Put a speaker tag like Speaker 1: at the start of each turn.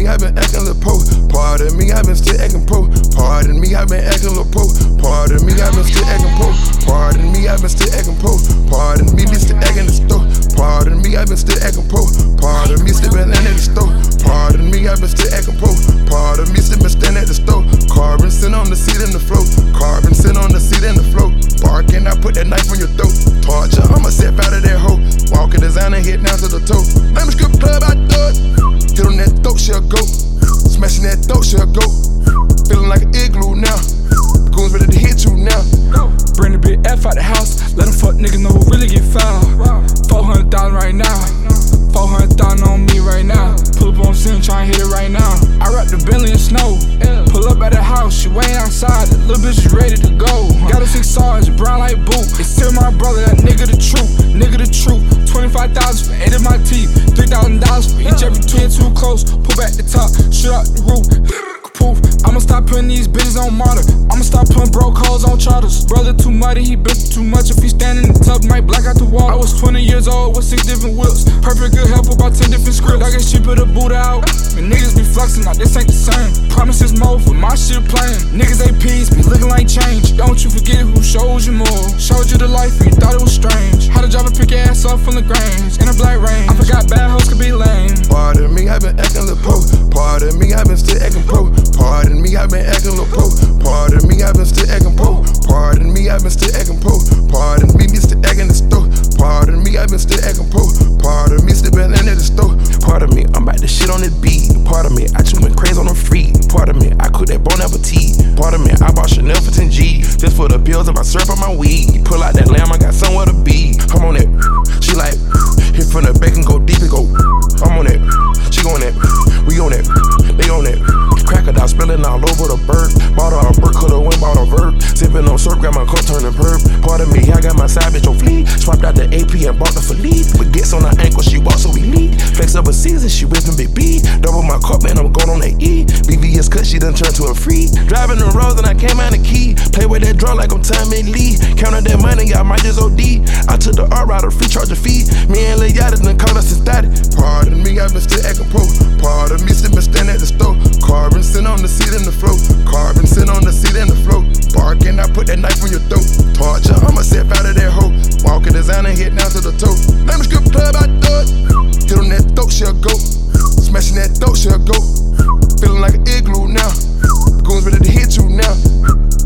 Speaker 1: me, I been acting little po. Pardon me, I been still acting po. Pardon me, I been acting little po. Pardon me, I been still acting po. Pardon me, I been still acting po. Pardon me, still acting the store. Pardon me, I been still acting po. Pardon me, still been in the store. Pardon me, I been still acting po. Pardon me, still been standing at the store. Carbon sitting on the seat in the float. Carbon sitting on the seat in the float. Barking, I put that knife on your throat. Torture, I'ma step out of that hoe. Walking designer, head down to the toe. Name a strip club, I do it. Hit on that throat, she'll go. Smashing that throat, she'll go. Feeling like an igloo now. Goons ready to hit you now.
Speaker 2: Bring the big F out the house. Let them fuck niggas know who really get fouled. 400,000 right now. 400,000 on me right now. Pull up on scene, try and hit it right now. I wrap the Bentley in snow. Pull up at the house, she waiting outside. That little bitch is ready to go. Got a 6 Sarge, brown like boot. It's still my brother, that nigga the truth. Nigga the truth. 25,000 for 8 of my teeth. $3,000 for each every two. Too close, pull back the top, shoot out the roof. Poof. I'ma stop putting these bitches on martyr. I'ma stop putting broke hoes on charters. Brother too muddy, he been too much. If he stand in the tub, might black out the water. I was 20 years old with 6 different whips. Perfect good help about 10 different scripts. I get cheaper to boot out. And niggas be flexing, now this ain't the same. Promises more for my shit playing. Niggas APs be looking like change. Don't you forget who showed you more. Showed you the life and you thought it was strange. How to drive a pick your ass up from the Grange in a black range. I forgot bad hoes could be lame.
Speaker 1: Pardon me, I been acting little po. Pardon me, I been still acting po. Pardon me, I been acting little po. Pardon me, I been still acting po. Pardon me, I been still acting po. Pardon me, still acting the store. Pardon me, I been still acting po. Pardon me, still been in the store.
Speaker 3: Pardon me, I'm about to shit on this beat. Pardon me, I just went crazy on the free. Pardon me, I cooked that Bon Appetit. Pardon me, I bought Chanel for 10 G's. Just for the pills and my syrup and my weed. Pull out that lamb, I got somewhere to be. I'm on that, she like, hit from the back and go deep and go. I'm on that, she on that, we on that, they on that. Crocodile spilling all over the bird. Bought her a bird, coulda went bought a verb. Sipping on syrup, got my cup turning perp. Pardon me, I got my side bitch on fleek. Swapped out the AP and bought the Philippe. Baguettes on her ankle, she walks so elite. Flex up a season, she whipping big B. Double my cup and I'm going on that E. BVS cut, she done turned to a free. Driving the roads and I came out the key. Play with that drum like I'm Tommy Lee. Counted that money, y'all might just OD. I took the R rider, free charge a fee. Me and Lil Yachty done called us ecstatic.
Speaker 1: Pardon me, I been still acting po. Pardon me, still been standing at the store. Carbon sitting on the seat in the float. Carbon sitting on the seat in the float. Barking, I put that knife on your throat. Torture, I'ma step out of that hoe. Walking designer, head down to the toe. Name a strip club, I do it. Hit on that throat, she'll go. Smashing that throat, she'll go. Feeling like an igloo now. Goons ready to hit you now.